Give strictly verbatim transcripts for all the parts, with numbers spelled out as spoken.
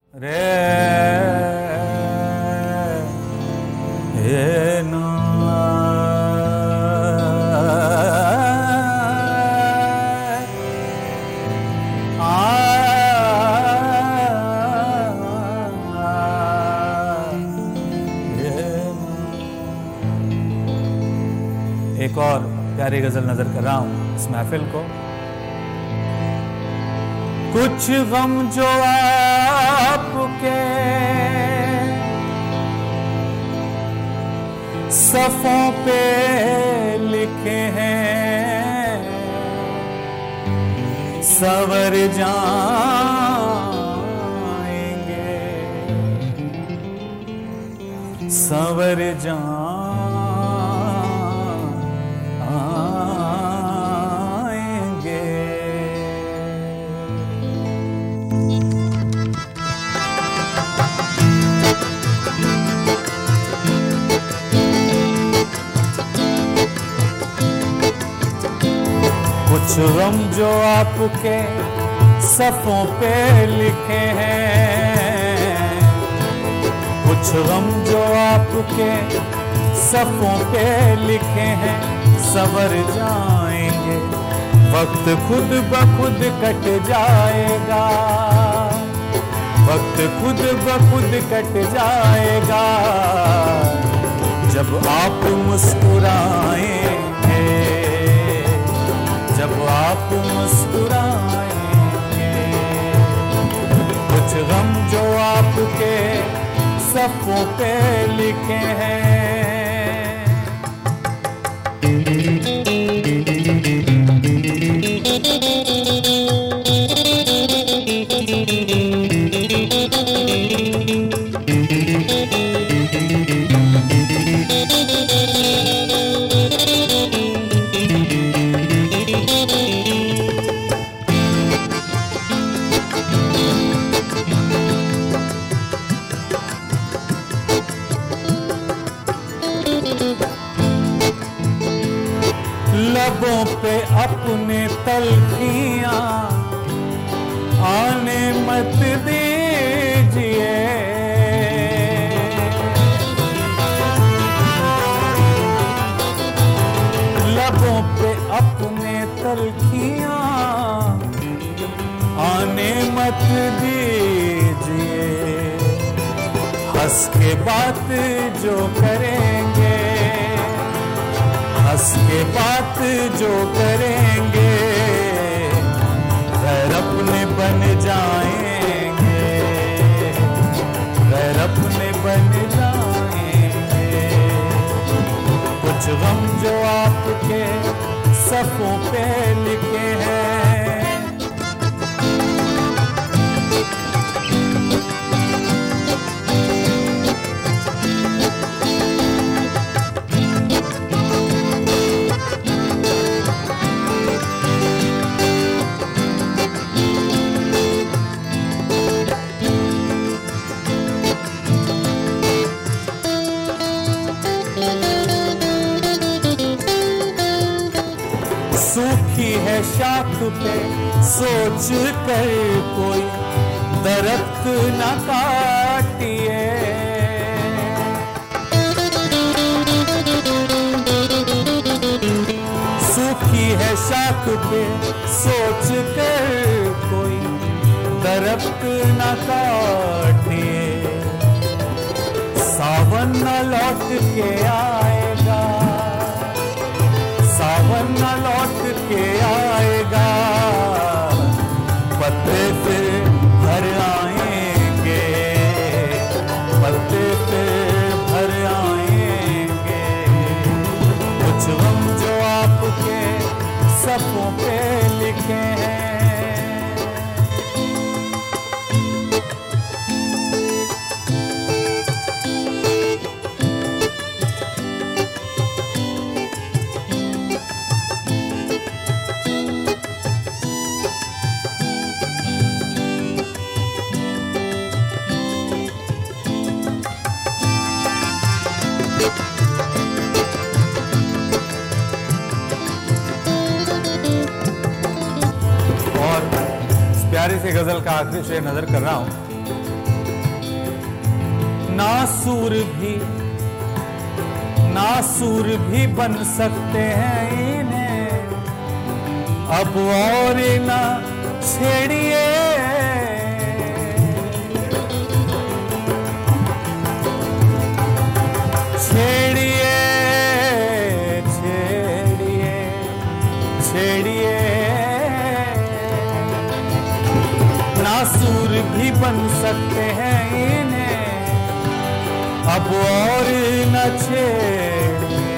रे ये ना एक और प्यारी गजल नजर कर रहा हूं इस महफिल को। कुछ गम जो आपके सफ़ों पे लिखे हैं सवर जाएंगे सवर जाएंगे। कुछ गम जो आपके सफ़ों पे लिखे हैं कुछ गम जो आपके सफ़ों पे लिखे हैं सवर जाएंगे। वक्त खुद ब खुद कट जाएगा वक्त खुद ब खुद कट जाएगा जब आप मुस्कुराएंगे जब आप मुस्कुराएंगे। कुछ गम जो आपके सफ़ों पे लिखे हैं। लबों पे अपने तलखियां आने मत दीजिए लबों पे अपने तलखियां आने मत दीजिए। हंस के बात जो करेंगे हंस के बात जो करेंगे गैर अपने बन जाएंगे गैर अपने बन जाएंगे। कुछ गम जो आपके सफ़ों पे लिखे हैं। सूखी है शाख पे सोच कर कोई दरख्त न काटिए सूखी है शाख पे सोच कर कोई दरख्त न काटिए। सावन न लौट के आएगा सावन न लौट के आएगा पत्ते फिर भर आएंगे पत्ते फिर भर आएंगे। कुछ गम जो आपके सफ़ों पे लिखे हैं। प्यारी सी गजल का आखिरी शेर नजर कर रहा हूं। नासूर भी नासूर भी बन सकते हैं इन्हें, अब और ना छेड़िए। छेड़िए छेड़िए छेड़िए, नासूर भी बन सकते हैं इन्हें, अब और न छेड़िए।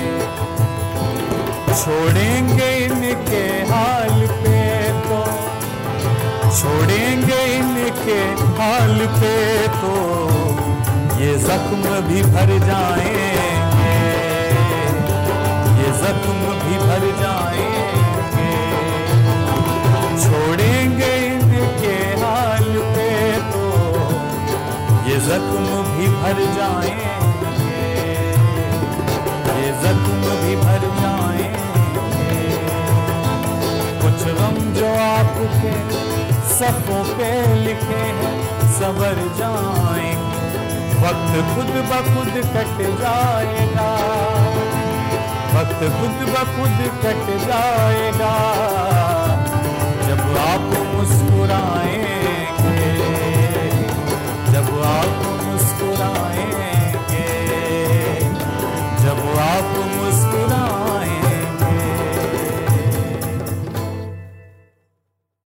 छोड़ेंगे इनके हाल पे तो, छोड़ेंगे इनके हाल पे तो, ये जख्म भी भर जाएंगे, ये जख्म भी भर जाएंगे। छोड़ेंगे इनके हाल पे तो, ये जख्म भी भर जाएंगे, ये जख्म भी भर जाएंगे। कुछ गम जो आपके सफ़ों पे लिखे हैं संवर जाएंगे, वक्त खुद ब खुद कट जाएगा, वक्त खुद ब खुद कट जाएगा।